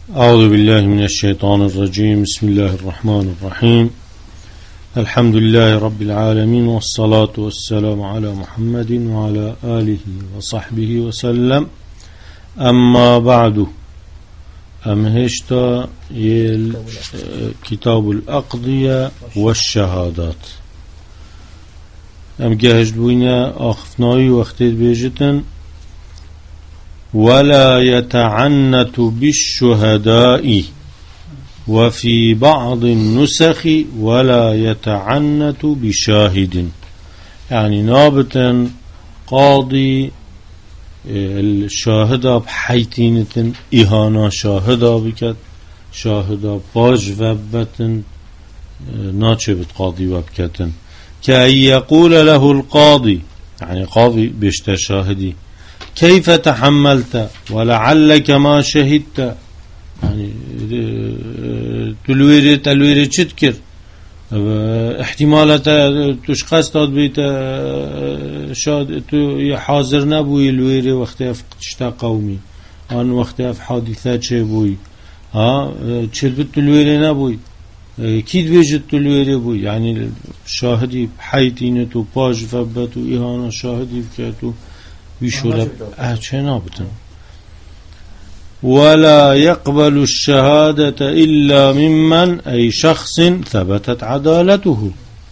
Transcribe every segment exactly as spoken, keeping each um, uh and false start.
أعوذ بالله من الشيطان الرجيم. بسم الله الرحمن الرحيم. الحمد لله رب العالمين، والصلاة والسلام على محمد وعلى آله وصحبه وسلم. أما بعد، أمهشتا كتاب الأقضية والشهادات. أم جهجت بوينا أخفناي واختيت بيجتن ولا يتعنت بالشهداء، وفي بعض النسخ ولا يتعنت بشاهد. يعني نابتا قاضي الشاهدة بحيتينة إهانة شاهدة بكت شاهدة باج وبتن ناتشبت قاضي وبكتن كأي يقول له القاضي، يعني قاضي بيشت شاهدي كيف تحملت ولعلك ما شهدت، يعني تلويري تلويري تشتكر احتمالات تشخص تاد بيت شاد حاضر نبوي الويري وقتها فقدشتا قومي آن وقتها في حادثات شي بوي ها تشلبت الويري نبوي كيد بيجت الويري بوي. يعني شاهدي بحيتينتو باج فبتو إهانة شاهدي بكاتو بشرب أهشنابتن. ولا يقبل الشهادة إلا ممن أي شخص ثبتت عدالته.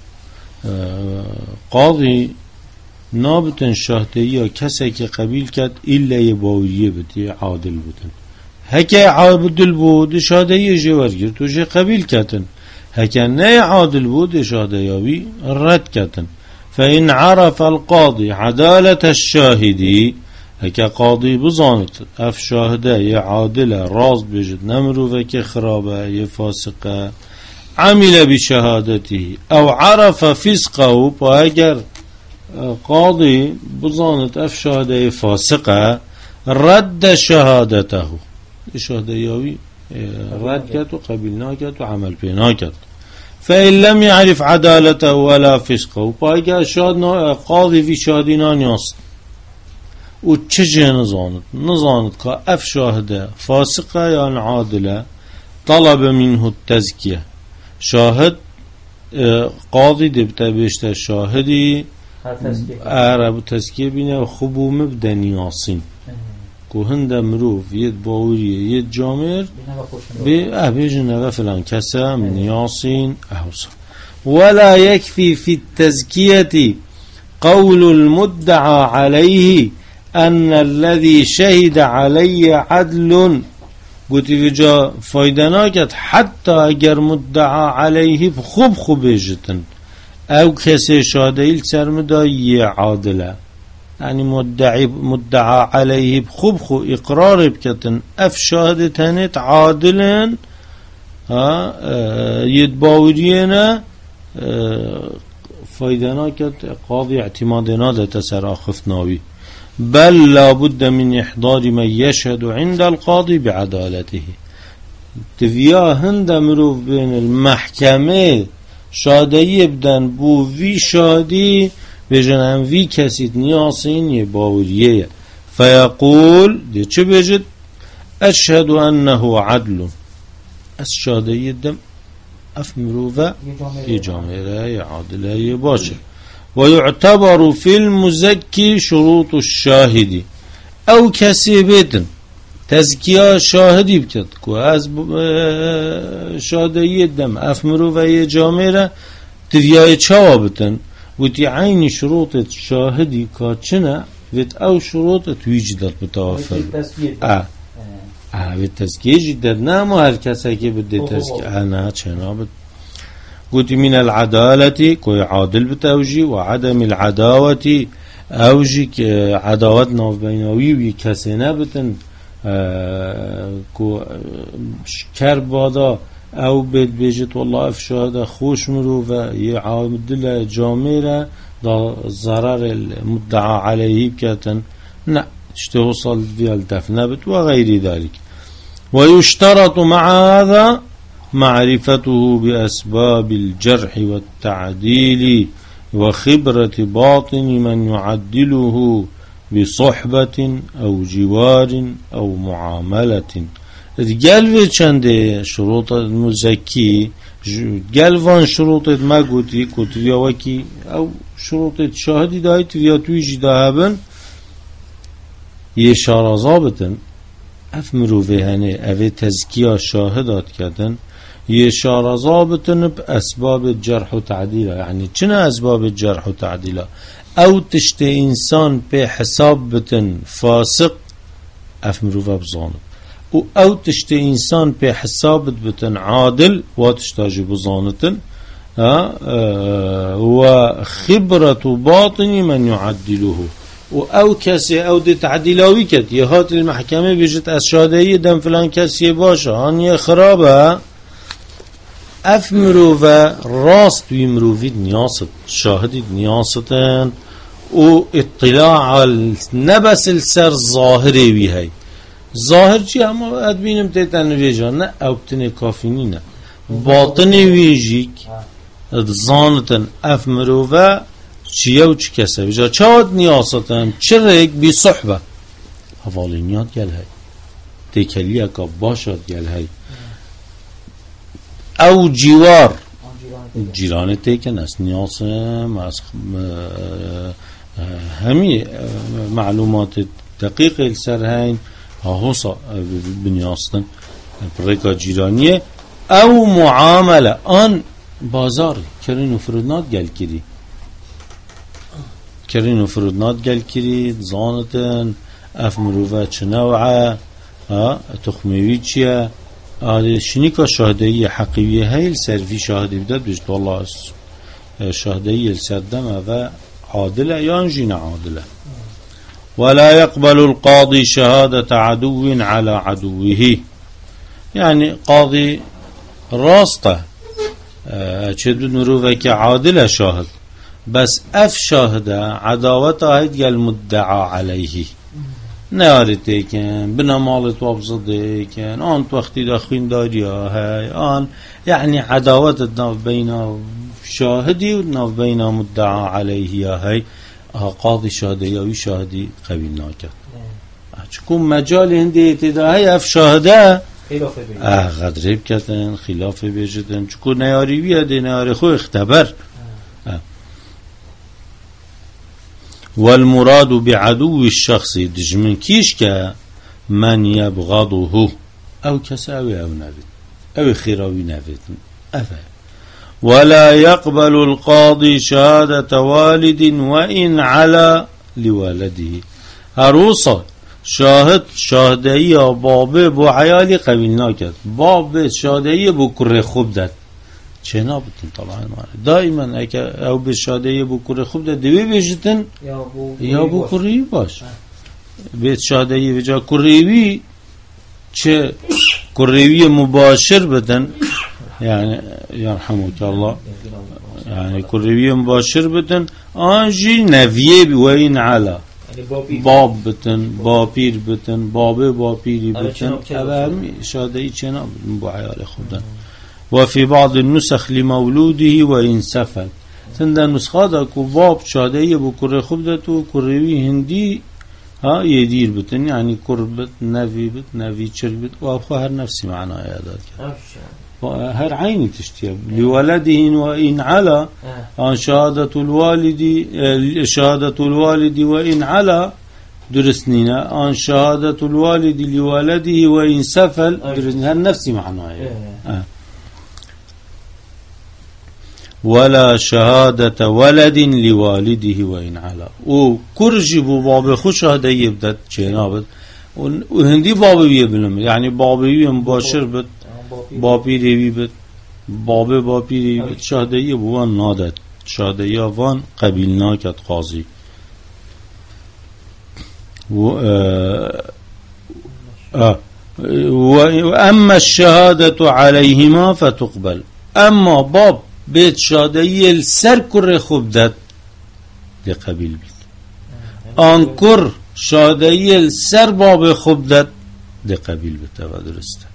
قاضي نابتن شهدية كسك قبيل كت إلا يباوية بتي عادل بتن. هكا عادل بود شهدية جوارجر توجي قبيل كتن، هكا ناي عادل بود شهدية رد كتن. فإن عرف القاضي عدالة الشاهدي، هكا قاضي بزانت اف شاهده يا عادلة راز بجد نمرو فكي خرابة يفاسقة عمل بشهادته أو عرف فسقه، فاگر قاضي بزانت اف شاهده فاسقة رد شهادته، شهده ياوي رد كت وقبلنا كت وعمل بينا كت. فإن لم يعرف عدالته ولا فسقه، فاگر شاد قاضي في شادينا نياست و چجه نزاند نزاند که اف شاهده فاسقه یا عادله طلب منه التزكية. شاهد قاضي دبتا بيشتا شاهدي عرب تزكية بينا خبو مبدا نياسين كو هند مروف يد باوري يد جامر بي اهبيجنا فلان كسا من نياسين احوصا. ولا يكفي في التزكية قول المدعى عليه أن الذي شهد علي عدل. قلت بجا فايدناكت حتى اگر مدعى عليه بخوب خوب جتن او كسي شاديل سرمدايي عادلة، يعني مدعي مدعى عليه بخوب خو اقرار بكتن اف شهادتنت عادلا ها يدباورينا فايدناكت قاضي اعتمادنا ده تسرا خفناوي. بل لا بد من إحضار من يشهد عند القاضي بعدالته. تفيا هند مروف بين المحكمة شادي بدن بو في شادي بجنن في كسيت نياسين يباوريه، فيقول دي چه بجد أشهد أنه عدل. الشادي الدم أف مروفة يجامره يعادله يباشر. ويعتبر في المزكي شروط الشاهد أو كسيبتن تزكية شاهدي بكت كو از شهادية دم أفمرو في جامرة تفياي چوابتن وتي عين شروط الشاهدي كاتشنا وت أو شروط توجدت متوفر اه اه بالتزكية جدد نامو هر كسا كي بدي تزكية انا چنابت. قلت من العدالة كوي عادل بتوجي، وعدم العداوة أوجي عداوتنا بينوي وكسنا بتن كو كربادا أو بيت بيجت والله أفشاد خوش مرو ويعادل جاميرة دا ضرر المدعى عليه بكتن لا تشتوصل في الدفن بت وغير ذلك. ويشترط مع هذا معرفته بأسباب الجرح والتعديل وخبرة باطن من يعدله بصحبة أو جوار أو معاملة. قلب چنده شروط مزکی قلبان شروط ما قوتي كتبيا وكي او شروط شاهدي دايت ويا تويجي داهبن يشار ضابطن افمرو فيهني افي تزكية شاهدات كدن يشار ضابطن بأسباب الجرح وتعديله يعني چنا أسباب الجرح وتعديله او تشتي انسان بحساب بتن فاسق افمرو فبزانب و او تشتي انسان بحساب بتن عادل واتشتاجي بزانتن وخبرة باطن من يعدله و او کسی او دی تعدیلاوی کد یه هات المحکمه بیجت از شادهی دم فلان کسی باشه آن یه خرابه اف مروفه راست وی مروفید نیاست شاهدید نیاستن و اطلاع نبس السر ظاهری وی هی ظاهر چی اما ادبینم تیتن ویجا نه او بتنی کافینی نه باطنی ویجیک ظانتن اف مروفه چیه و چی کسه بجا چاد نیاستن چرک بی صحبه حوالینیات گل هی تکلیه که باشد گل هی او جوار جیرانه تیکن از نیاسم از همی معلومات دقیق السر هین ها حصا بنیاستن برکا جیرانیه او معامله آن بازار کرین و فرودنات گل کری کرین و فرودنات گل کری زانتن اف مروفه چه نوعه تخمیوی چیه آده شنیکا شاهدهی حقیقیه هیل سرفی شاهده بدد بجد والله شاهدهی السردمه و عادله ينجين عادله ولا يقبل القاضي شهادة عدو على عدوه يعني قاضي راسته چه نروفه که عادله شاهد بس اف شاهده عداوته هيد المدعى عليه نارته كان بنا مالت وابزده كان آن وقتی داخل داریا هاي آن يعني عداوت الناف بين شاهدي والناف بين مدعى عليه هاي قاضي شاهده يا شاهدي قبيل ناكت چكون مجال هندي اتداهي اف شاهده اه غدريب كتن خلاف بيجدن چكون نياري بيده نياري خو اختبر اه والمراد بعدو الشخص دجمن كيش كا من يبغضه او كساوي او نبت او خيراوي نبت افا ولا يقبل القاضي شهادة والد وإن على لولده هروصا شاهد شاهدهي بابه بو عيالي قبيل ناكد بابه شاهدهي بو كره خوب داد چه نابتن طبعا دائما اگه او به شاده بو کره خوب ده دوی بیشتن یا بو کره باش به شاده به جا کرهوی چه کرهوی مباشر بدن يعني يرحمك الله يعني کرهوی مباشر بدن آنجی نویه بوین علا باب بتن باپیر بتن بابه باپیری بتن همه شاده ای چه نابتن بو عیال خوب دن وفي بعض النسخ لمولوده وإن سفل تند نسخه کو باب شاده بو کره خوب ده تو کروی هندی ها يدير بتن يعني كربت نفي بت نفي شربت وابخو هر نفسي معناه يادات هر عيني تشتيه لولده وإن على عن شهادة الوالد شهادة الوالد وإن على درسنينا عن شهادة الوالد لولده وإن سفل درسنينا هر نفسي معناه آه. ولا شهادة ولد لوالده وإن علا و كرجي بو باب خو شهاده يبدت چنابت و هندي بابي يبنم يعني بابي مباشر بد بابي ريوي بد بابي بابي ريوي بد شهاده يبوان نادت شهاده يوان قبيل ناكت قاضي و آه وأما الشهادة عليهما فتقبل أما باب بیت شادهی سر کر خوب داد دی قبیل بید آن کر شادهی سر باب خوب داد دی قبیل بید و درسته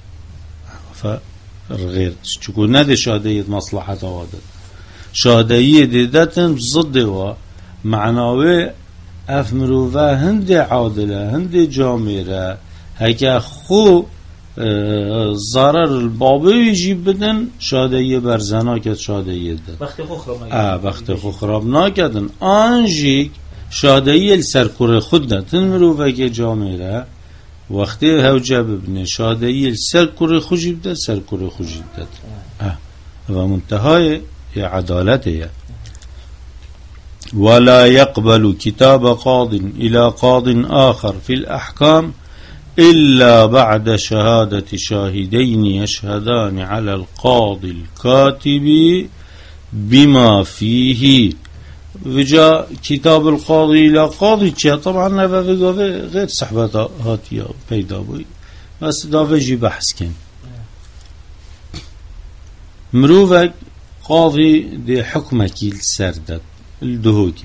فرغیر چکو نده شادهی مصلحت آوادد شادهی دیدتن ضد و معناوی افمروه هند عادله هند جامعه هکه خو ضرر البابه يجيب بدن شادیه برزنا کد شادیه دن وقتی خو خراب ناکدن وقتی خو خراب ناکدن آنجیک شادیه سرکور خود دن مروفه که جامعه وقتی هوجه ببینه شادیه سرکور خوشیب دن سرکور خوشیب دن و منتهای عدالته ولا يقبل كتاب قاض إلى قاض آخر في الأحكام إلا بعد شهادة شاهدين يشهدان على القاضي الكاتب بما فيه وجاء كتاب القاضي إلى قاضي طبعا غير صحبة هاتيا بيدا بوي بس دافجي بحث كن مروفك قاضي دي حكمك السردد الدهوكي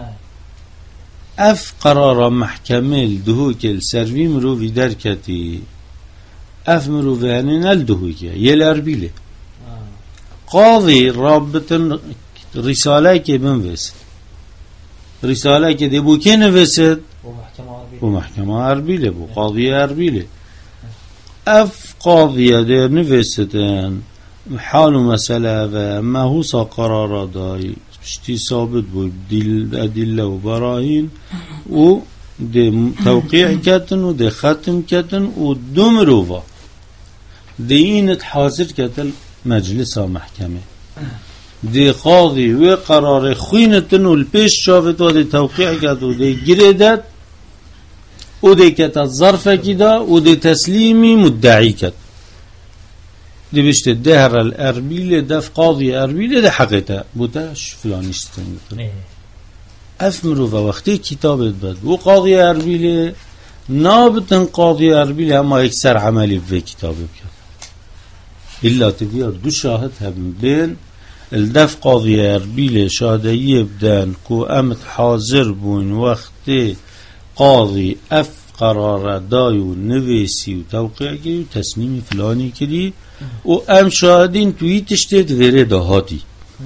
اف قرار محکمه الدهوكي السروي مروفي دركتي اف مروفي هنين الدهوكي يلاربيله قاضي رابطن رسالة كي بنفسد رسالة كي دي بو كي نفسد ومحكمة أربيله بو قاضي أربيله اف قاضي دي نفسدن حال مسألة وما هو سا قرار داي اشتي ثابت بود دل أدلة وبراهين و دي توقيع كتن و دي ختم كتن و دو مروفا دي إنت حاضر كتل مجلس محكمة دي قاضي و قرار خوينتن و البيش شافت و دي توقيع كت و دي جريدت و دي كتت ظرفة كده و دي تسليمي مدعي كت دي بشت الدهر الأربيلة دف قاضي أربيلة ده حقيقة بوتاش فلانيستن أفمرو ووقتي كتابت بد وقاضي أربيلة نابتن قاضي أربيلة أما يكسر عملي في كتابه بكت إلا تبير دو شاهد هم بين الدف قاضي أربيلة شهادية بدان كو أمت حاضر بون وقتي قاضي أف قرار دايو نويسي وتوقيع كي وتسنيم فلاني كري و ام شاهدين توی تشتید وره دهاتی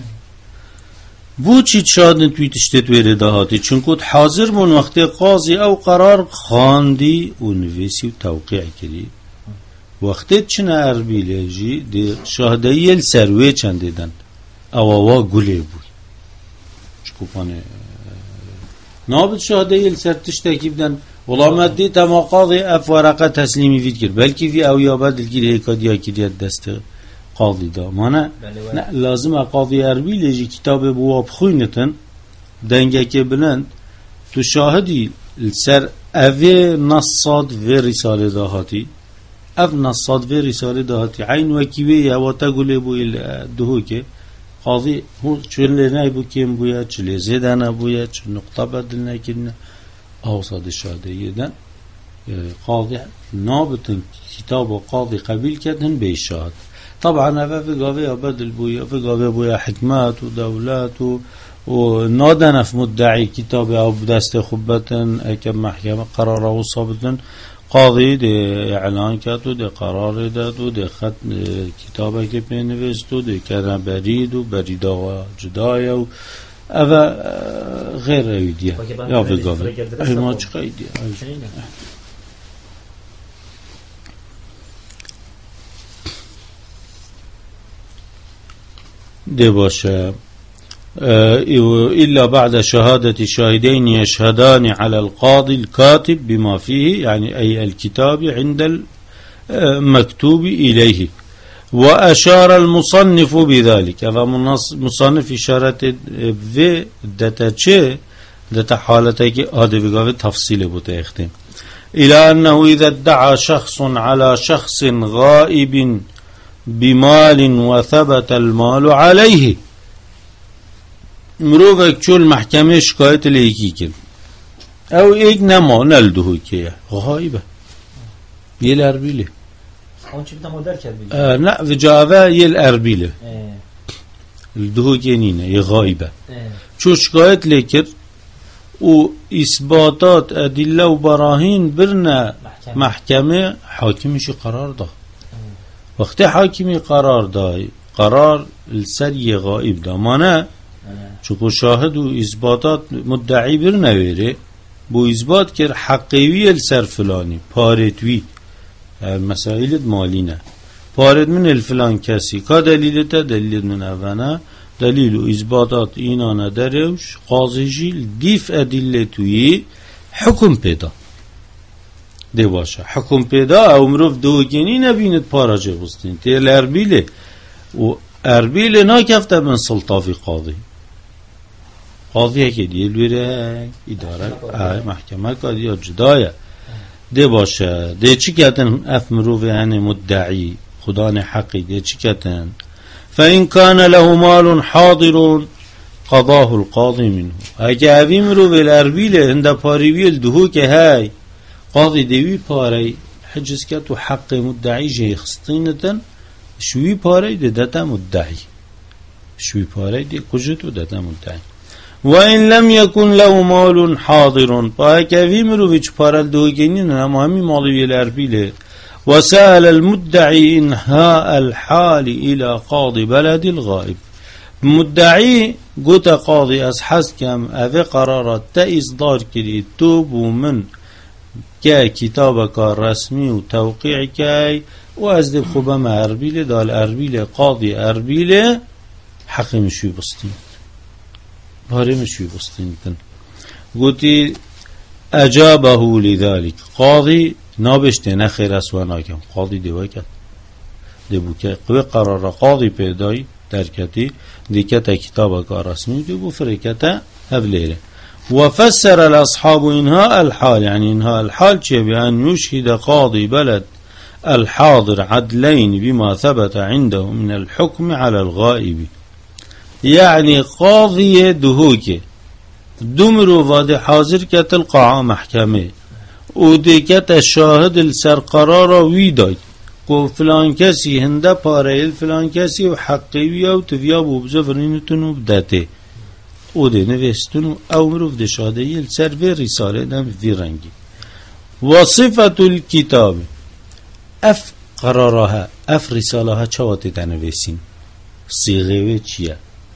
بو چی شاهدين توی تشتید وره دهاتی چون کد حاضر من وقت قاضی او قرار خاندی و نویسی و توقیع کری وقتی چنه اربیله جی دی شاهدهی السروه چند دیدن او اوا گله بوی چکو پانه نابد شاهدهی السر تشتکی بدن ولامت دي تما قاضي اف ورقه تسليمي فيد كر بلكي في او يابد الكير هيكاديا كريات دست قاضي دا مانا لازم قاضي اربيل يجي كتاب بواب خوينتن دنگه كي بلند تو شاهدي السر اوه نصاد في رساله دهاتي اف نصاد في رساله دهاتي عين وكيوه يواتا قوله بو الدهوكي قاضي هو چون لناي بو كيم بويا چلي زيدانا بويا چل نقطة بدلنا كرنا أوصاد الشهادية ده قاضي نابط كتاب قاضي قبيل كدهن بيشهد طبعا هذا في قاضي بدل بويا في قاضي بويا حكمات ودولات ونادنا في مدعي كتاب أو بدست خبة أكم محكمة قرار وصابة قاضي دي إعلان كاتو دي قرار دادو دي خط كتابة كبين نفستو دي كان بريد وبريدا جدايا أبا غير أيديا يا في قاضي أي ما تشق أيديا دي باشا إلا بعد شهادة شاهدين يشهدان على القاضي الكاتب بما فيه يعني أي الكتاب عند المكتوب إليه وأشار المصنف بذلك هذا مصنف إشارة في داتا چه داتا حالتك هذا بقى تفصيل بتاعته إلى أنه إذا ادعى شخص على شخص غائب بمال وثبت المال عليه مروفك شو المحكمة شكاية ليكي كده أو إيك نما نلده كيه غائبة يل أربيله اون چی بودم مادر کرد بگید آه نه و جاوه یل اربیله الدهو گنینه یه غایبه چو شکایت لیکر و اثباتات ادله و براهین برنه محکمه, محکمه حاکمشی قرار ده وقتی حاکمی قرار ده قرار السر یه غایب ده مانه چو شاهد و اثباتات مدعی برنه ویره بو اثبات کر حقیوی السر فلانی پارتوی مسائل مالينا فارد من الفلان كسي كدليلته دليل من أفنا دليل إثباتات إينانا دروش قاضي جيل ديف أدلتوي حكم بيدا دي باشا حكم بيدا او مروف دوگيني نبينت پاراجه بستين تيل أربيله و أربيله ناكفته من سلطافي قاضي قاضي هكي ديل بيره إدارة اه محكمة قاضي جدايا دي باشا دي چي كتن اف مروف يعني مدعي خدان حقي دي چي كتن فإن كان له مال حاضر قضاه القاضي منه هكي اوي مروف الأربيله هنده پاريويل دهو که هاي قاضي دوي پاري حجز كتو حق مدعي جي خستينة شوي پاري دي دتا مدعي شوي پاري دي قجتو دتا مدعي وإن لم يكن له مال حاضر فهكذا مروفيش پارل دوگينين همهمي مالوية الأربيلة وسأل المدعي إنهاء الحال إلى قاضي بلد الغائب مدعي قوت قاضي أسحس كم أذي قرارات تإصدار كري توب من كاي كتابك رسمي وتوقيع كاي وأزدب خبما أربيلة دال أربيلة قاضي أربيلة حقي مشوي بستين باري مشوي بستين قلتي أجابه لذلك قاضي نابشت نخير أسوانا كم قاضي دواكت دبو كاي قوي قرار قاضي بيداي دركتي ديكتا كتابك رسمي دبو فريكتا هبليره وفسر الأصحاب إنهاء الحال يعني إنهاء الحال بأن يشهد قاضي بلد الحاضر عدلين بما ثبت عنده من الحكم على الغائب يعني قاضي دهوك دمرو وادي حاضر كتلقى محكمة وديكت الشاهد السر قرار ويداي قو فلان كسي هنده پاره فلان كسي وحقيوية وتفيا بوبزفرينتون بداته او ده نوستون او مروف ده شاده يل سر و رساله نم في رنگي وصفة الكتاب اف قرارها اف رسالها چوات دنوسين صيغه و چيه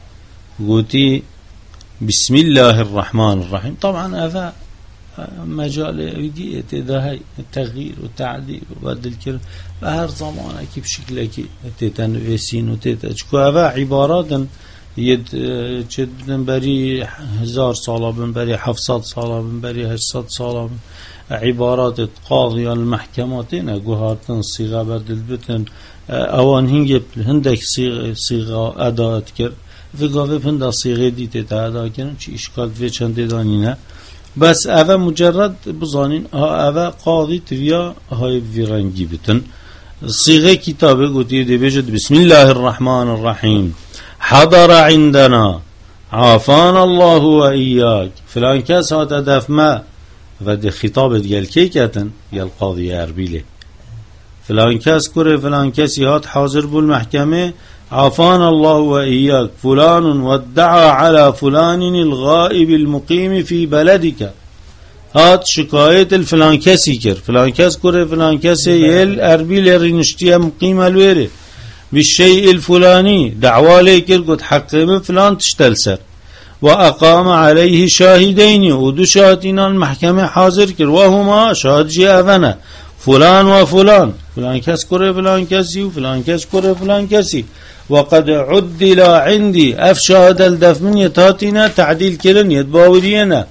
قوتي بسم الله الرحمن الرحيم طبعا افا مجال ايدي اتداهي التغيير والتعديل وبدل كلمه بهر زمان اكي بشكل اكي تتنوسين وتتجكو افا عبارات يد چه بدن بری هزار ساله بن بری هفتصد ساله بن بری هشتصد ساله عبارات قاضي المحكمات نه گوهارتن صيغه بدل بتن اوان هنگ هندك صيغه صيغه ادات کرد و گاوه پنده صيغه دیت ادا کردن چی اشکال و چند دانینه بس اول مجرد بزانین اول قاضي تویا های ویرانگی بتن صيغه کتابه گویی دی بجد بسم الله الرحمن الرحيم حضر عندنا عافانا الله وإياك فلان كاس هات أدف ما فدي خطاب ديال كيكاتن يا القاضي أربيله فلان كاس كره فلان كاس هات حاضر بالمحكمة عافانا الله وإياك فلان ودعا على فلان الغائب المقيم في بلدك هات شكاية الفلان كاسي كر فلان كاس كره فلان كاس يل أربيله رينشتيا مقيمة الويره بالشيء الفلاني دعوى ليكر قد حقم فلان تشتلسر وأقام عليه شاهدين ودو شاهدين المحكمة حاضر كر وهما شاهد جي أفنا فلان وفلان فلان كاس كره فلان كاسي وفلان كاس كره فلان كاسي وقد عدل عندي أف شاهد الدف من يتاتنا تعديل كرن يتباورينا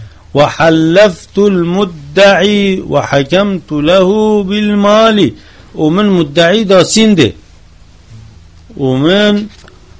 وحلفت المدعي وحكمت له بالمال ومن مدعي دا سنده ومن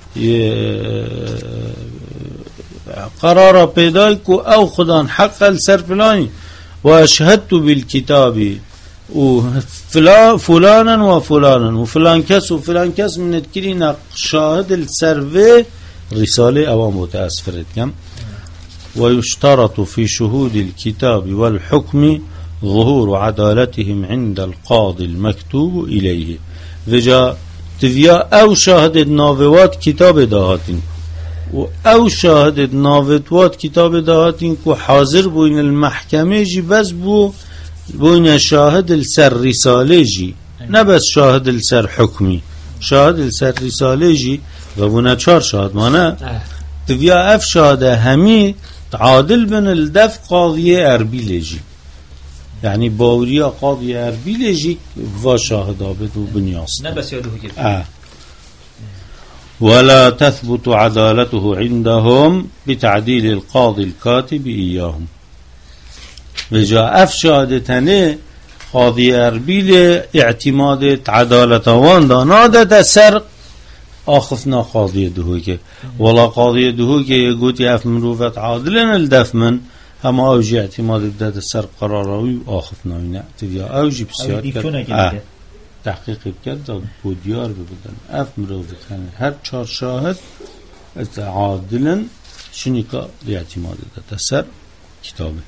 قرار پیدایکو او خدان حق السر فلانی و اشهدت بالكتاب و فلانا و فلانا و فلان کس و فلان کس من اتکرین شاهد السر و رساله او متأسفرت کم و يشترط في شهود الكتاب والحكم ظهور عدالتهم عند القاضي المكتوب إليه وجاء تفيا او شاهد ناوات كتاب دهاتين و او شاهد ناوات كتاب دهاتين كو حاضر بوين المحكمة جي بس بو بوين شاهد السر رسالة جي نه بس شاهد السر حكمي شاهد السر رسالة جي و بونا چار شاهد مانا تفيا اف شاهد همي تعادل بن الدف قاضية اربيل جي يعني باوريا قاضي اربيل يجيك وشاهد عبد وبنياس نبس يده كده آه. ولا تثبت عدالته عندهم بتعديل القاضي الكاتب إياهم وجاء أفشادتني قاضي أربيل اعتماد عدالة واندا نادت سر آخفنا قاضي دهوكي ولا قاضي دهوكي يقول أف مروفة عادلين الدفمن هم أوجي اعتماد بدأت السر قراروي وآخفنا ونأتي أوجي بسياد تحقیق کرد بودیار بودن اف مروفت هر چهار شاهد عادلن شنیکا اعتماد داده سر کتابه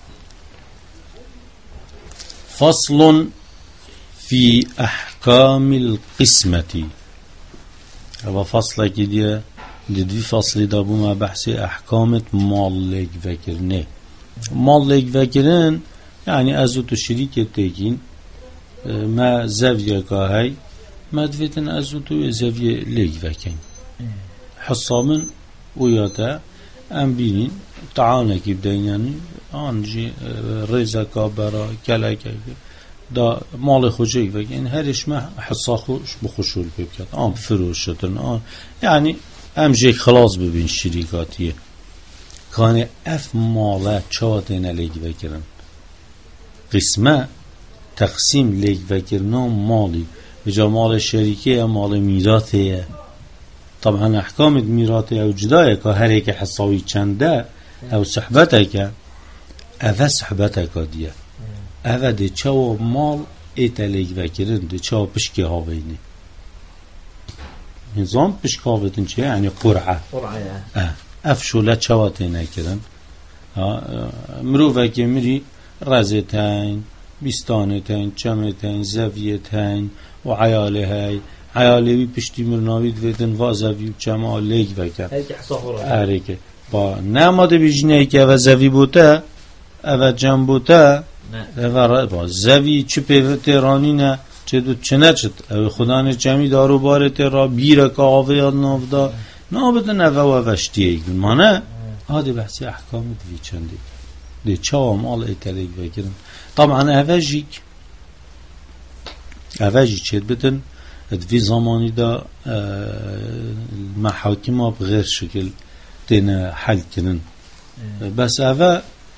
فصل في احکام القسمتی و فصل که دیه دیدوی فصلی دا بوم بحث احکامت مال لگ وکرنه مال لگ وکرن یعنی ازو تو شریک تکین ما زاوية كاهي ما دفتن أزوتو زاوية ليك فكين حصامن وياتا أم بينين تعانا كيف دينياني آنجي ريزا كابرا كلا كيف دا مال خوشيك فكين هرش ما حصا خوش بخشول ببكت آم فروشتن آم يعني أم جيك خلاص ببين شريكاتيه كان اف مالا چواتين ليك فكرن قسمه تقسیم لیک وکرنا مالی بجا مال شریکه مال میراثه طبعا احکام میراثه او جدایه که هر یک حصاوی چنده او صحبته که اوه صحبته که دیه اوه ده چاو مال ایتا لیک وکرن ده چاو پشکی هاوینه نظام پشک هاویتن چیه؟ یعنی قرعه افشوله چاوته نکرن مروفه که مری رزتین بیستانتین، چمتین، زویتین و عیاله های عیاله بی پشتی مرناوید ویدن و زوی و چما لیک وکر اره که با نماده بیجنه که او زوی بوده او جم بوده او با زوی چه پیوه تیرانی نه چه دو چه نچد او خدانه جمی دارو باره تیرا بیرک آوه یاد نافده نابدن او و وشتیه اگل مانه آده بحثی احکام دوی چنده ده چا مال ایتلیک وکرن طبعا اوجيك اوجي چید بدن في زماني دا المحاكم بغير شكل تينا حل كنن بس اوه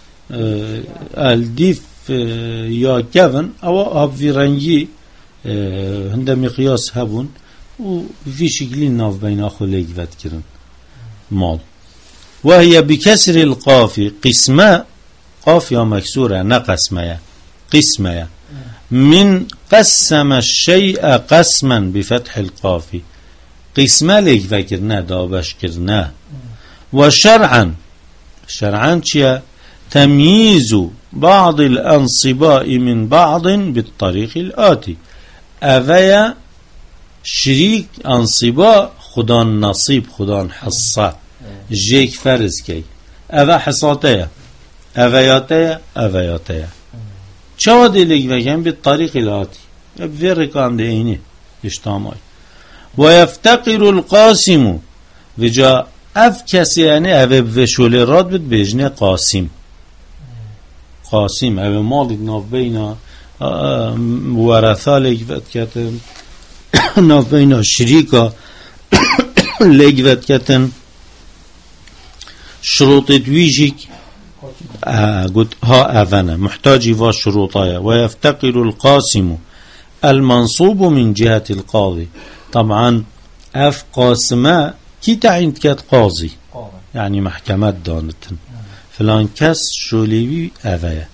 الديف يا كفن او اب في رنجي هنده مقياس هبون وفي شكلين ناف بين اخو ليك كرن مال وهي بكسر القافي قسمة قاف يا مكسورة نقسمة قسمة من قسم الشيء قسما بفتح القاف قسمة ليك فكرنا دابش كرنا وشرعا شرعا شيء تمييز بعض الأنصباء من بعض بالطريق الآتي أفيا شريك أنصباء خدان نصيب خدان حصة جيك فرز كي أفا حصاتيا أفياتيا أفياتيا شو دي لك وكان بالطريق الآتي بفرقان ديني اشتاماي ويفتقر القاسم وجاء اف کسی یعنی اوه بشوله راد بود بجنه قاسم قاسم اوه مالک ناف بینا ورثا لگوت کتن ناف بینا شریکا لگوت کتن شروط دویجیک قلت ها اوانه محتاجی و شروطايا ويفتقر القاسم المنصوب من جهة القاضي طبعا اف قاسمه كي تعين كات قاضي يعني محكمات دانتن فلان كس شوليوي اوه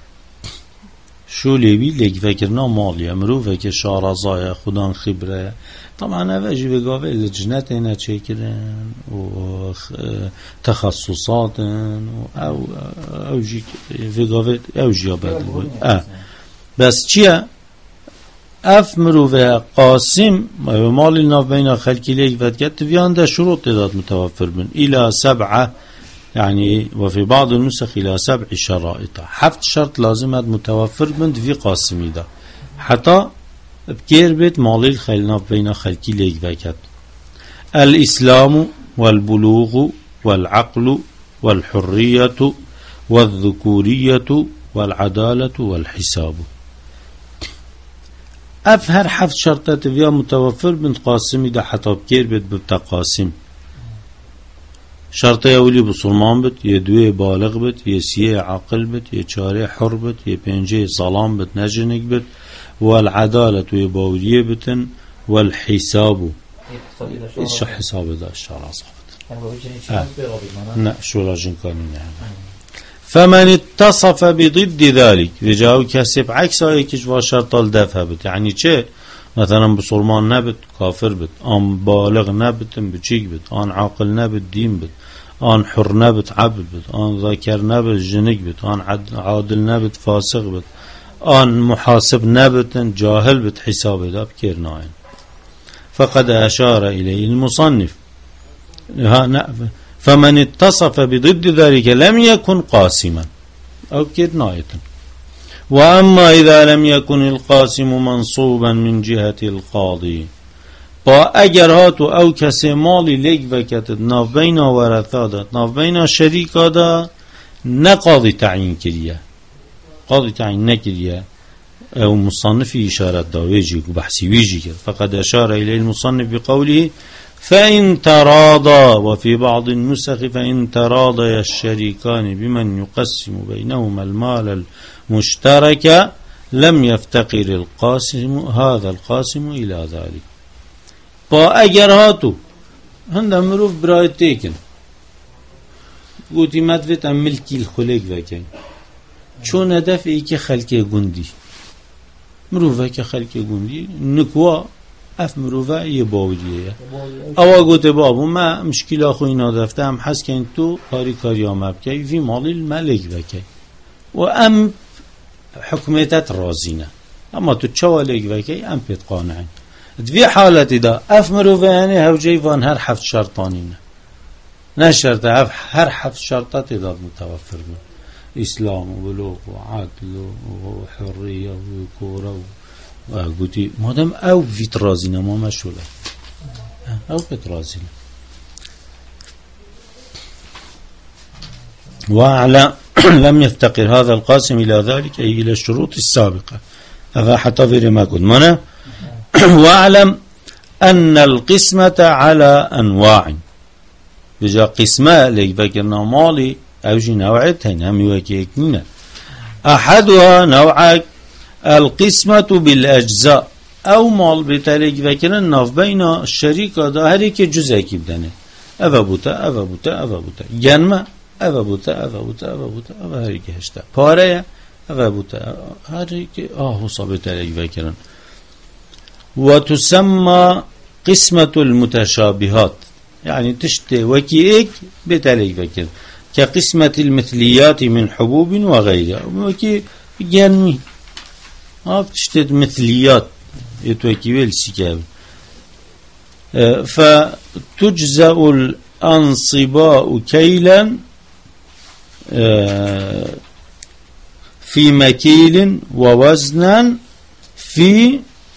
شوليوي لك فكرنا مالي امرو فكر شارزايا خدان خبره طبعا اوه جي بقاوه لجنات هنا چكرن و تخصصات او او جي بقاوه او جي بقاوه اه بس چيه اف مروفه قاسم مال ناف بين خلقي ليك فتكت بيان ده شروط داد متوفر من الى سبعه يعني وفي بعض النسخ الى سبع شرائط حفت شرط لازم متوفر من في قاسمي ده حتى بكير بيت مال الخيل ناف بين خلقي ليك فتكت الاسلام والبلوغ والعقل والحريه والذكوريه والعدالة والحساب. أفهر حفظ شرطات فيها متوفر بنت قاسم إذا حطاب كير بيت بتقاسم شرطة يولي بصرمان بت يدوي بالغ بت يسيه عقل بت يشاري حر بت يبنجي ظلام بت نجنك بت والعدالة ويباوريه بتن والحساب إيش حساب ده الشرع صحبت آه. لا شو راجن كانون يعني. فمن اتصف بضد ذلك رجاو كسب عكس هيك جوا شرط الدفع بت يعني چه مثلا بسلمان نبت كافر بت آن بالغ نبت بچيك بت آن عاقل نبت دين بت آن حر نبت عبد بت آن ذاكر نبت جنك بت آن عادل نبت فاسق بت آن محاسب نبت جاهل بت حساب ده بكير ناين. فقد أشار إليه المصنف فمن اتصف بضد ذلك لم يكن قاسما أو كير نايتا. وأما إذا لم يكن القاسم منصوبا من جهة القاضي با اگر هاتو او کسی مالی لیک وکتد ناف بین ورثا داد ناف بین شریکا دا نه قاضی تعیین کریه قاضی تعیین نکریه او مصنفی اشارت دا ویجی و بحثی ویجی کرد. فقد اشار الی المصنف بقوله فإن تراضى وفي بعض النسخ فإن تراضى الشريكان بمن يقسم بينهما المال المشترك لم يفتقر القاسم هذا القاسم إلى ذلك. با اگر هاتو هنده مروف برای تیکن گوتی مدویت ام ملکی الخلق وکن چون هدف ای که خلق گندی مروف وکه خلق گندی نکوا اف مروفه یه باوریه اوا گوته بابو ما مشکل آخو اینا دفته هم حس کن تو کاری کاری آمب که وی مالی الملک وکه و ام حکمتت رازینه اما تو چوالک وکه ام پیت قانعین في حالة دا أفمروا فياني هوجي فان هر حفظ شرطانين نشرت هر حفظ شرطات دا متوفر من إسلام وبلوغ وعدل وحرية وكورة وقوتي مادام أو في ترازينا ما مشوله أو في ترازينا. وعلى لم يفتقر هذا القاسم إلى ذلك أي إلى الشروط السابقة هذا حتى في ما قلت منا. واعلم أن القسمة على أنواع بجا قسمة لك فكرنا مالي أوجي نوعتين هم يوكيكنا أحدها نوع القسمة بالأجزاء أو مال بتالك فكرنا ناف بين الشريكة ده هريك جزء كبدانه أفا بوتا أفا بوتا أفا بوتا جنمة أفا بوتا أفا بوتا أفا بوتا أفا هريك هشتا پاره أفا بوتا هريك آهو صابت لك فكرنا. وتسمى قسمة المتشابهات يعني تشتي وكيك بتاليك فكر كقسمة المثليات من حبوب وغيرها وكي جانمي ها تشتي مثليات يتوكي والسكاب فتجزأ الأنصباء كيلا في مكيل ووزنا في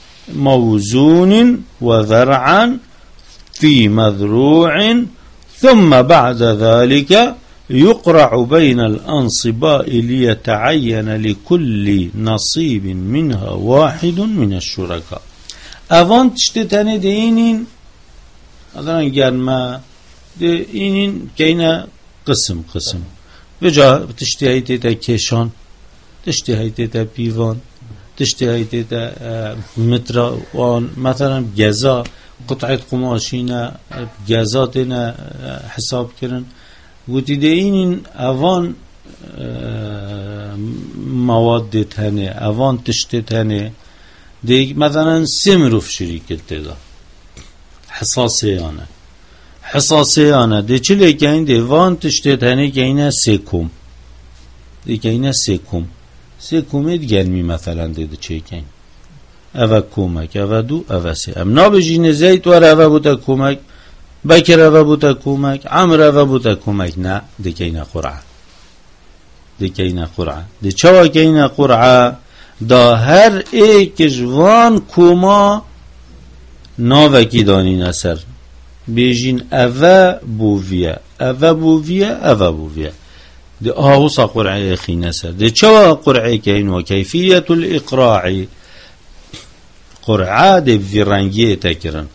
موزون وذرعا في مذروع ثم بعد ذلك يقرع بين الأنصباء ليتعين لكل نصيب منها واحد من الشركاء. أفان تشتتني دينين أدران جرما دينين كينا قسم قسم بجا تشتهي تيتا كيشان تشتهي تيتا بيوان تشتهي تيتا متر وان مثلا جزا قطعة قماشينا جزاتنا حساب كرن وتدين أفان مواد تهني أفان تشتهي تهني ديك مثلا سمروف شريكة تدا حساسيانة حساسيانة دي چلي كاين دي وان تشتهي تهني كاينة سيكوم دي كاينة سيكوم سيكومت گلمي مثلا دي چه كاين اوه کومک اوه دو اوه سه ام نابجین زید ور اوه بوده کومک بکر اوه بوده کومک عمر اوه بوده کومک نه دیگه اینا قرعه دیگه اینا قرعه دی چوا که اینا قرعه دا هر ایک جوان کوما ناوکی دانی نسر بیجین اوه بوویه اوه بوویه اوه بوویه دي آوصا قرعه خينا سر دي چوا قرعه كين وكيفية الإقراع قرعه دي في رنگيه تكرن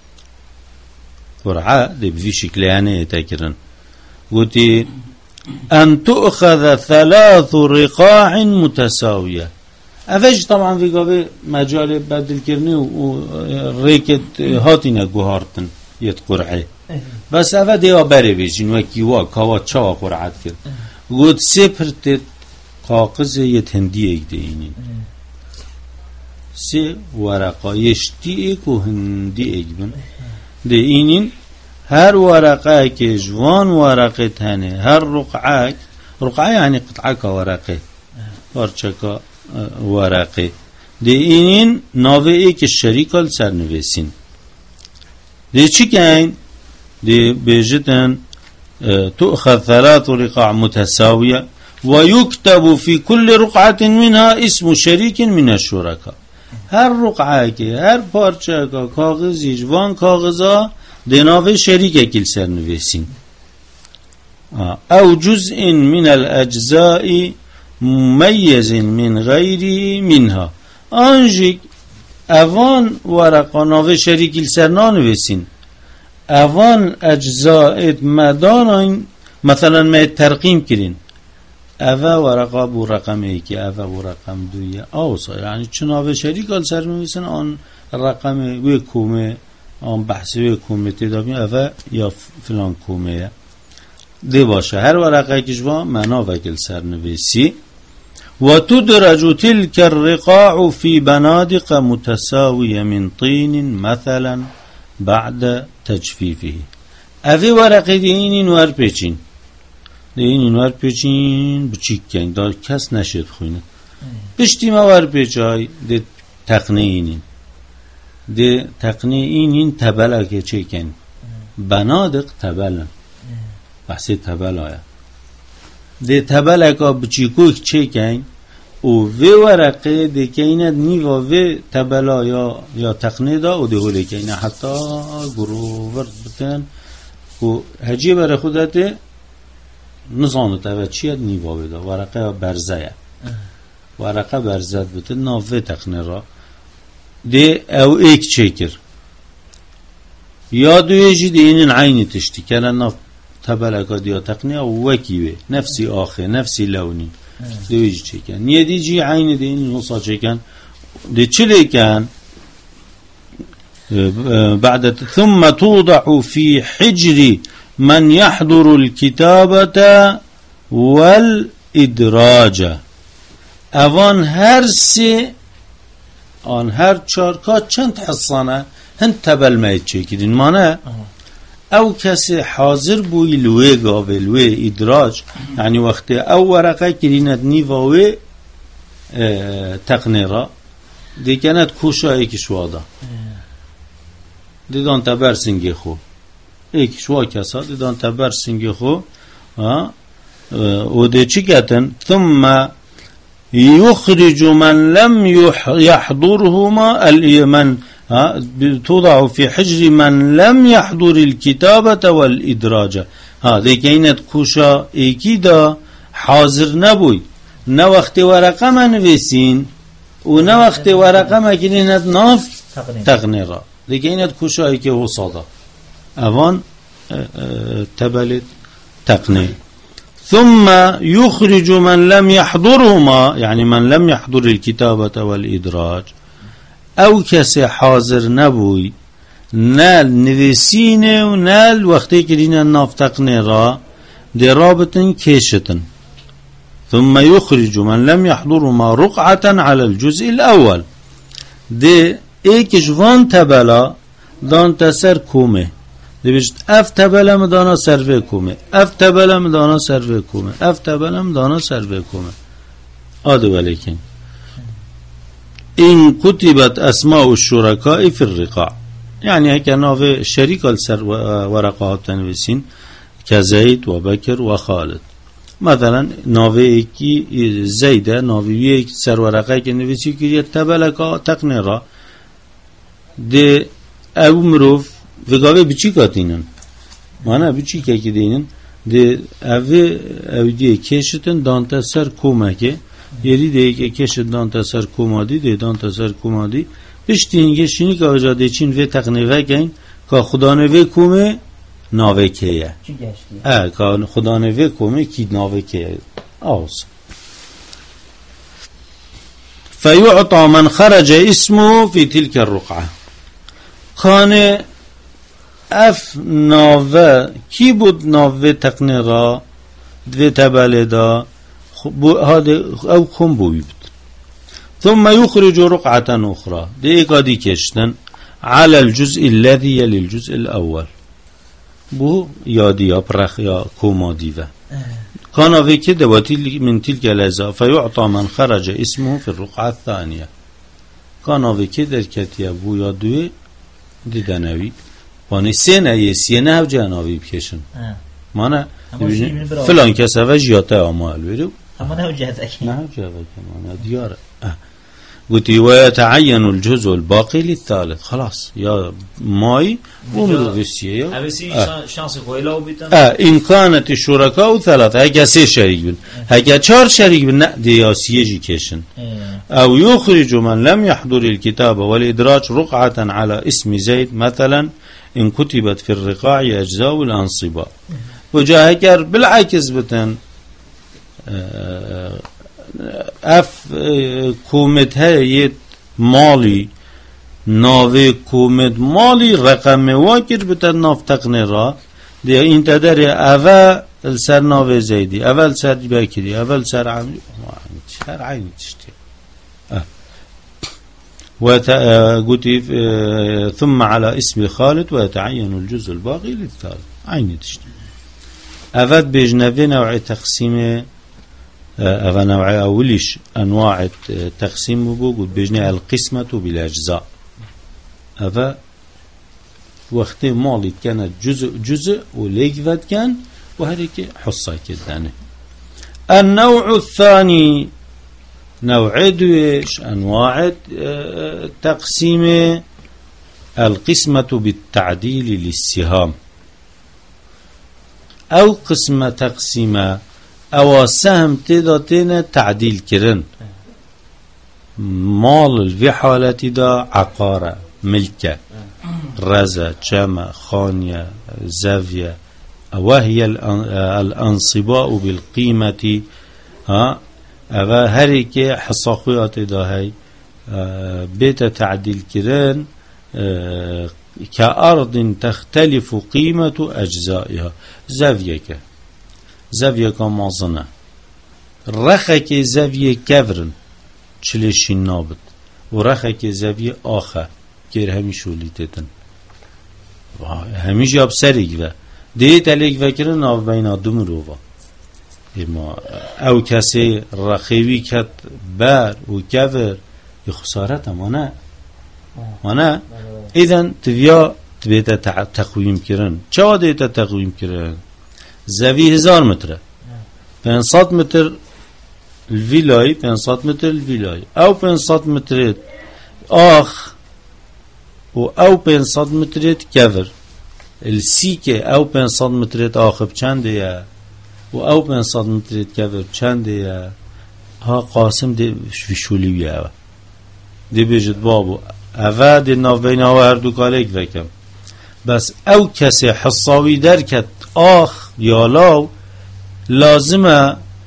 قرعه دي في شكلانه تكرن قلتي أن تؤخذ ثلاث رقاع متساوية افج طبعا في قابل مجال بدل كرني وريكت هاتينا قهارتن يت قرعه بس افا ديا بره بيجين وكيوا كوا چوا قرعت كر قلت سپرت قاقز يت هندي ايك دينين سي ورقا يشتي ايك و هندي ايك بن دينين هر ورقه که جوان ورقه تنه هر رقعه رقعه يعني قطعه ورقه پارچه ورقه ده اینین ناوه ای که شریکال سر نویسین ده چی که ده بجدن تؤخذ ثلاث رقع متساوية ويكتب في كل رقعة منها اسم شريك من الشركاء هر رقعه که هر پارچه کاغذی جوان کاغذا ده ناوه شریک اکل سر نویسین او جزء من الاجزاء مميز من غيره منها انجيك اوان ورقا ناوه شريك السرنا نويسين اوان اجزاء مدان مثلا ما ترقيم كرين اوه ورقا بو رقم ايكي اوه بو رقم دوية اوصا يعني چه ناوه شريك السر نويسين آن رقم وي كومه آن بحث وي كومه تدابين اوه يا فلان كومه دي باشه هر ورقه كجوا منا وكل سر نويسي وتدرج تلك الرقاع في بنادق متساوية من طين مثلا بعد تجفيفه اوه ورقه دينين ور پیچین دينين ور پیچین بچیک کن دار کس نشد خوینه بشتی ما ور پیچای ده تقنه اینین ده تقنه اینین تبلا که چه کن بنادق تبلا بحثی تبلا آیا ده تبلا که بچیکو چه کن او وی ورقه ده که ایند نیوا وی تبلا یا یا تقنه دا او ده هوله که اینه حتی گروه ورد بکن و هجی بر خودت نزانت او چیت نیوا بدا ورقه برزه ورقه برزد بده ناوه تقنه را ده او ایک چکر یا دوی جی ده اینن عینی تشتی کنن ناف تبلکا دیا تقنیه و وکیوه نفسی آخه نفسی لونی دوی جی چکن نیه دی جی عینی ده اینن نصا چکن ده چلی کن بعد ثم توضع في حجر من يحضر الكتابة والإدراج اوان هر سی آن هر چارکات چند حصانه هند تبل مید چکیدین مانه او کسی حاضر بوی لوی گاوه لوی ادراج یعنی وقتی او ورقه کریند نیواوی تقنیرا دیکنت کوشا ایکش وادا دیدان تبر سنگی خو ایکش وا کسا دیدان تبر سنگی خو و دی چی کتن ثم يخرج من لم يحضرهما اليمن توضع في حجر من لم يحضر الكتابة والإدراج هذه كينت كوشا ايكي دا حاضر نبوي نه وقت ورقه ما نویسین و نه وقت ورقه ما كنينت ناف تغنيرا دي كينت كوشا ايكي وصادا اوان تبلت تقني ثم يخرج من لم يحضرهما يعني من لم يحضر الكتابة والإدراج او کسی حاضر نبوی نال نویسینه و نال وقتی که دینه نافتقنه را دی رابطن کشتن ثم يخرج من لم يحضرهما رقعة على الجزء الأول دی ایک جوان تبلا دان تسر کومه دی بجد اف تبلا مدانا سروه کومه اف تبلا مدانا سروه کومه اف تبلا مدانا سروه کومه آده ولیکن إن كتبت أسماء الشركاء في الرقاع يعني هكا نوع شريك السر ورقات تنويسين كزيد وبكر وخالد مثلا نوع كي زيد نوع سر ورقات تنويسين كي تبلك تقنيرا ده أو مروف وقاوه بچي كاتينن مانا بچي كاكي دينن ده اوه اودیه کشتن دانتا سر کومکه یری ده که کشت دانتا سر کومادی ده دانتا سر کومادی پشتی اینگه شینی که آجاده چین و تقنیوه گین که خدا نوه کومه ناوه که چی گشتی؟ اه که خدا نوه کومه کی ناوه که آوز فيعطى من خرج اسمه في تلك الرقعة كان اف ناوه كي بود ناوه تقنيرا دوه تبالدا هذا او خم بويبت ثم يخرج رقعة أخرى دي قادي كشتن على الجزء الذي يلي الجزء الأول بو يادي يا برخ يا كوما ديفا كان في كده من تلك الأجزاء فيعطى من خرج اسمه في الرقعة الثانية كان في كده الكتيا بو يادوي دي دنوي واني سينا يسينا هف جاناوي بكشن مانا فلان كسا وجياتا عمال بيرو اما نه جهتك نه جهتك مانا ديار قلت ويتعين الجزء الباقي للثالث خلاص يا ماي ومدرسيه اوسي شانس خويلا وبيتن اه ان كانت الشركاء ثلاثه هكا سه شريك بن هكا چهار شريك بن دياسيجي كيشن او يخرج من لم يحضر الكتاب والادراج رقعه على اسم زيد مثلا ان كتبت في الرقاع اجزاء الانصباء وجاهكر بالعكس بتن اف کومت هایت مالی ناوه کومت مالی رقم واکر بتن ناف تقنه را دیگه این تدر اول سر ناوه زیدی اول سر بکری اول سر عملی هر عینی تشتی قلت ثم على اسم خالد ويتعين الجزء الباقي للثالث عینی تشتی اول بجنوه نوع تقسیم أغا نوع أوليش أنواع تقسيم بوجود بجناء القسمة بالأجزاء أغا وقت مالي كانت جزء جزء وليكفت كان وهذيك حصة كدانه النوع الثاني نوع دويش أنواع تقسيم القسمة بالتعديل للسهام أو قسمة تقسيمة او سهم تداتين تعديل كرن مال في حالتي دا عقارة ملكة رزة جمع خانية زاوية وهي الانصباء بالقيمة ها هريك حصاقيات دا هاي بيت تعديل كرن كأرض تختلف قيمة أجزائها زاوية كه زاویه که مازنه رخه که زاویه کورن چلشین نابد و رخه که زاویه آخه که همی شولی تیتن همی جاب سریگ و دیت علیک وکرن آف بینا دوم رو و اما او کسی رخیوی کت بر و کور یه خسارت اما نه ما نه ایدن تویا تبیت تقویم کرن چه دیت تقویم کرن زاویه هزار متره پنصد متر الفيلاي پنصد متر الفيلاي او پنصد متر آخ و او پنصد متر کور السیکه او پنصد متر آخ بچنده یا و او پنصد متر کور بچنده یا ها قاسم دی شولی بیا دی بجد بابو اوه دی ناف بین او هر دو کالک وکم بس او کسی حصاوی درکت آخ یالاو لازمه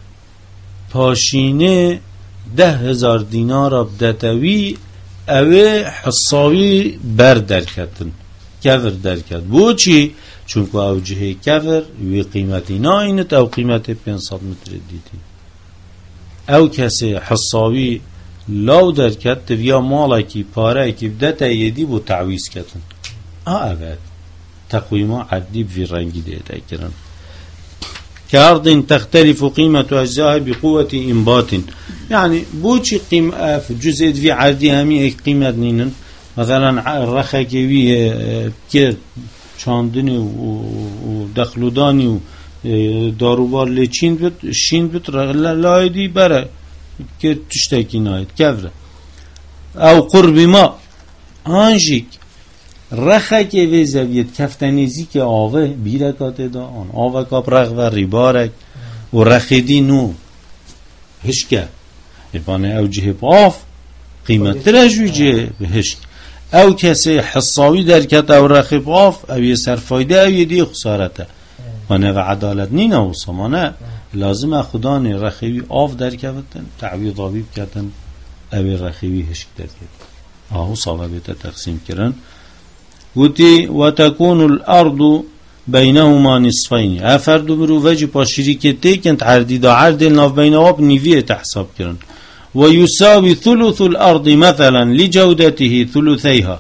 پاشینه ده هزار دینار بدتوی اوه حصاوی بر درکتن کور درکت بو چی؟ چونکه او جهه کور وی قیمتی ناینت او قیمت پنصد متر دیدی او کسی حصاوی لاو درکت تویا مالا کی پاره کی بدتا یدی بو تعویز کتن آه اوه تقویما عدی بی رنگی دیده کرن كأرض تختلف قيمة أجزائها بقوة إنبات يعني بوشي قيمة في الجزء في عردي همي قيمة نينن مثلا الرخة كوي كير شاندني ودخلوداني وداروبار لچين بت شين بت لا يدي برا كير تشتكي نايد كفرة أو قرب ما أنجيك رخه که وی زویت کفتنیزی که آوه بیرکات دا آن آوه کاب رخ و ریبارک و رخیدی نو هشکه یبانه او جه باف قیمت ترجوی جه به هشک او کسی حصاوی در کت او رخی باف او یه سرفایده او یه دی خسارته وانه و عدالت نینه و سامانه لازم خدان رخیوی آف در کتن تعویض آبیب کتن او رخیوی هشک در کتن آهو صاببت تقسیم کرن گوتی و تکون الارض بینهما نصفین افرد برو وجه پاشیری که تیکند عردی دا عرد ناف بین آب نیویه تحساب کرن و یساوی ثلث الارض مثلا لجودته ثلثیها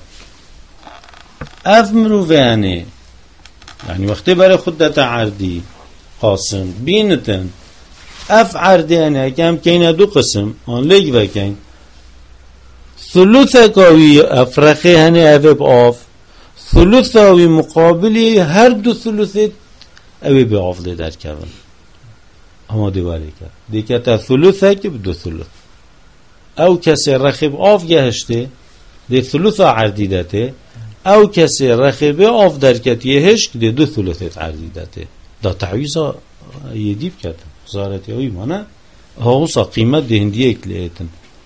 اف مرو وانه یعنی وقتی برای خود دتا عردی قاسم بینتن اف عردی انه کم کینه دو قسم آن لیگ وکن ثلث کاوی افرخی هنه اوی آف ثلث اوی مقابلی هر دو ثلثت اوی به آف ده در کون اما دیواری کرد دیگه تا ثلثه که دو ثلث او کسی رخیب آف گهشته ده ثلث عردی داته او کسی رخیب آف در کتیه هشک ده دو ثلثت عردی داته دا تعویزا یدیب کرد زارتی اوی مانه هاوسا قیمت ده هندیه اکلیتن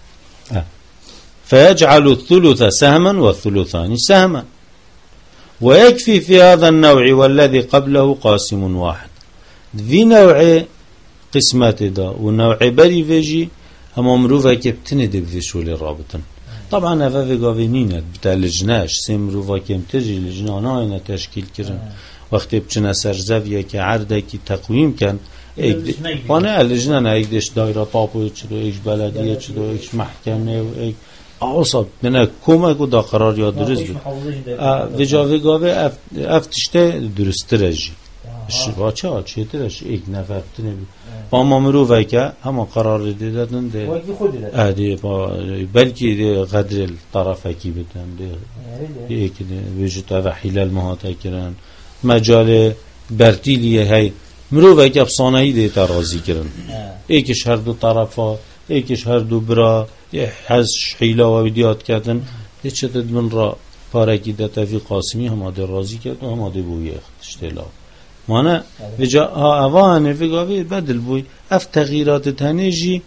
فيجعل الثلث سهما والثلثان سهما ويكفي في هذا النوع والذي قبله قاسم واحد في نوع قسمات دا ونوع بري فيجي هم مروفه كبتنه دي بفشول الرابطن طبعا هذا في قاوينينة بتاع لجناش سي مروفه كمتجي لجنانا هنا تشكيل كرن وقت بچنا سرزاوية كعرده كي تقويم كان وانا لجنانا ايكدش دايرة طابو چدو ايش بلدية چدو ايش محكمه و ايك آصاب نه کمک و دا قرار یا درست بود وجاوه گاوه افتشته درست ترجی باچه ها چه ترش ایک نفر تنه بود با ما مروفه که همه قرار دیدن ده ده بلکی ده قدر طرفه کی بدن ده ایک ده وجود و حیلال محاطه کرن مجال برتیلیه های مروفه که افسانهی ده ترازی کرن ایکش هر دو طرفه ایکش هر دو برا حز حیله و ویدیات کردن یه چطور من را پارکی دتا فی قاسمی هماده رازی کرد و هماده بوی اشتلا مانه وجا اوانه فی گاوی بدل بوی اف تغییرات تنیجی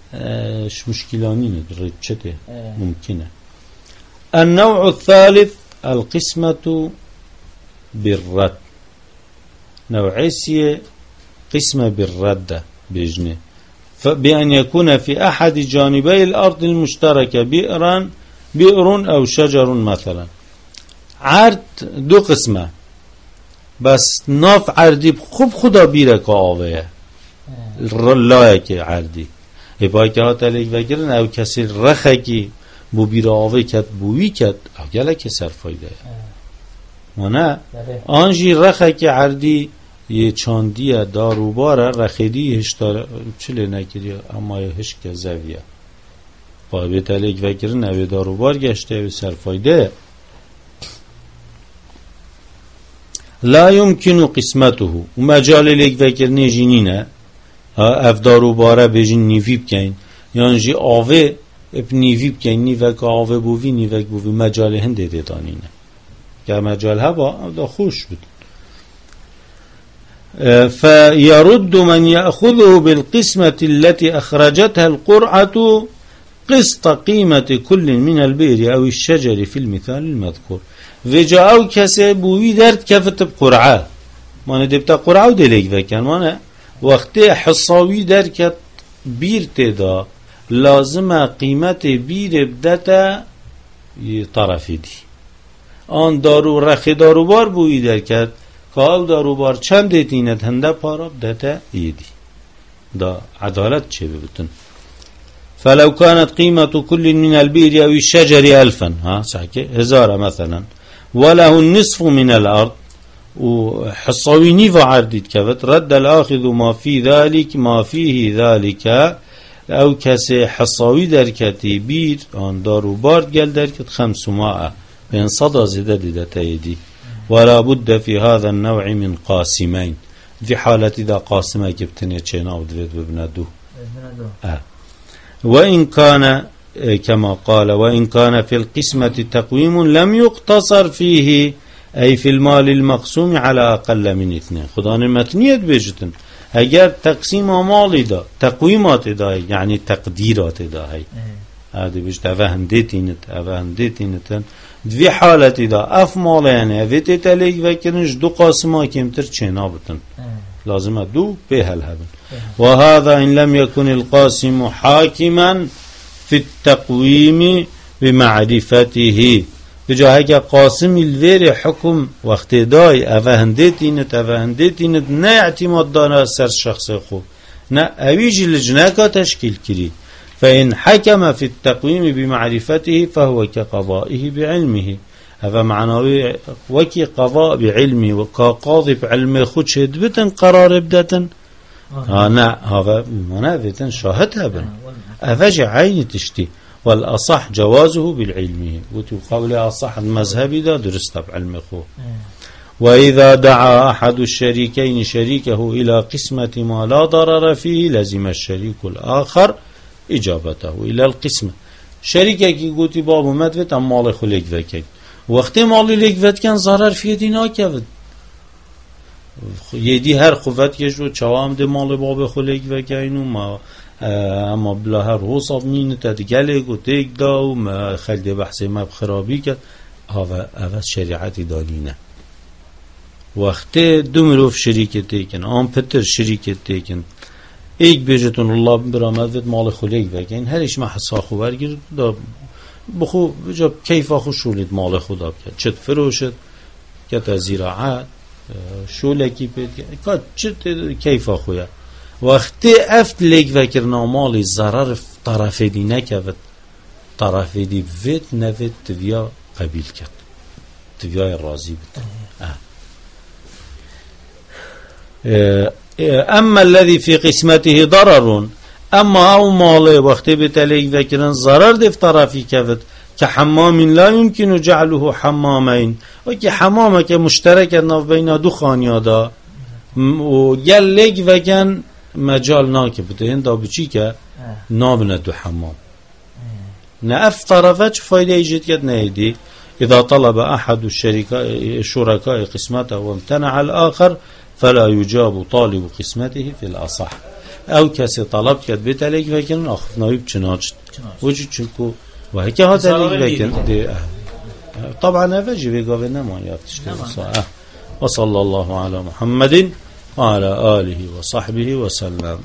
مشکلانی نداره چطه ممکنه. النوع الثالث القسمة بالرد نوعيسية قسمة بالرد بجنه بأن يكون في أحد جانبي الأرض المشتركة بئرا بئر أو شجر مثلا عرض دو قسمه بس ناف عردی خوب خدا بیره که آوه لایه که عردی ای باید که ها تلیک وگرن او کسی رخه که بو بیره آوه کد بویی کد او گله که سرفایده و نه آنجی رخه که عردی یه چاندیه داروباره رخیدی هشتار چله نکری اما یه هشک زویه باید به تلیک وگرن او داروبار گشته او سرفایده لا يمكن قسمته ومجال ليك فكر نجينينه افدارو باره بجين نيفي بكين يعني جي آوه اب نيفي بكين نيفك آوه بوفي نيفك بوفي مجال هنده ديدانينه که مجال هوا دا خوش بود فيرد من يأخذه بالقسمة التي أخرجتها القرعة قسط قيمة كل من البئر أو الشجر في المثال المذكور و جا او کسی بوی درد کفت بقرعه مانه دبتا قرعه و دلیگ وکن مانه وقتی حصاوی در کت بیر تدا لازم قیمت بیر بدتا طرفی دی آن دارو رخی داروبار بوی در کت کال داروبار چند دیتیند هنده پارا بدتا ایدی دا عدالت چه ببتن فلو كانت قيمة كل من البئر أو الشجر ألفا ها صحيح هزار مثلا وله النصف من الأرض وحصوي نيفا عردت كفت رد الآخذ ما في ذلك ما فيه ذلك أو كسي حصوي دركتي بير آن دارو بارد قل دركت خمسمائة بين صدى زدد دتايدي ولا بد في هذا النوع من قاسمين في حالة إذا قاسمة جبتني تشينا ودفت ببندو آه. وإن كان كما قال وإن كان في القسمة تقويم لم يقتصر فيه أي في المال المقسوم على أقل من اثنين. خدا متنیت بجتن اگر تقسیم مالی دا تقویمات دا یعنی تقدیرات دا هی هذا بيجت أفهمتينت أفهمتينتن في حالة دا أف مال يعني أفتي تليك وكرنش دو قاسمة كمتر چنابتن لازم دو بهل هبن. وهذا إن لم يكن القاسم حاكما في التقويم بمعرفته بجاهه که قاسم الویر حکم وقت دای أفهمتينت أفهمتينت نه اعتماد دانا سر شخص خو نه اویج لجنه تشکیل کری. فإن حكم في التقويم بمعرفته فهو كقضائه بعلمه. هذا معناه وكي قضاء بعلمه وكقاضي بعلمه خود شهد بتن قرار بدتن آه لا هذا منافتا شاهدها بن أفجع عين تشتي. والأصح جوازه بالعلمه وتقول أصح المذهبي ده درست بعلمه خو. وإذا دعا أحد الشريكين شريكه إلى قسمة ما لا ضرر فيه لزم الشريك الآخر إجابته إلى القسمة. شريكه كي قوتي بابو مدفت أم مال خليك وكي وقت مال ليك وكي كان ضرر فيه دينا كفت يدي هر خفت كشو چوام دي مال باب خليك وكي ما اما بلا هر حساب مين تدقلق و تيك دا و ما خلد بحثي ما بخرابي كت هذا هذا شريعتي دالينه. وقت دمروف شريكه تيكن آم پتر شريكه تيكن ایک بیجتون الله برامد مال خلیک وگین هرش ما حسا خو برگیر دا بخو بجا کیف آخو شولید مال خدا بکرد چت فروشد کت زراعت شولکی پید که چت کیف آخویا وقتی افت لیک وکرنا مالی ضرر طرف دی نکود طرف دی وید نوید تویا قبیل کرد تویای راضی بود. أما الذي في قسمته ضرر أما أو ماله وقت بتليك ذكرا ضرر دف طرفي كفت كحمام لا يمكن جعله حمامين وكحمامة كمشتركة ناف بين دو خانيادا وقال ليك وكان مجال ناكبتين دا بچي كا نابنا دو حمام نأف طرفات فايدة يجد كد نايدي إذا طلب أحد الشركاء قسمته وامتنع الآخر فلا يجاب طالب قسمته في الأصح. أو كسي طلب كد بتليك فكن أخفنا يبچناج وجد چنكو وهيك هذا ليك فكن طبعا أفجي بيقابل نما يفتشتي وصلى الله على محمد وعلى آله وصحبه وسلم.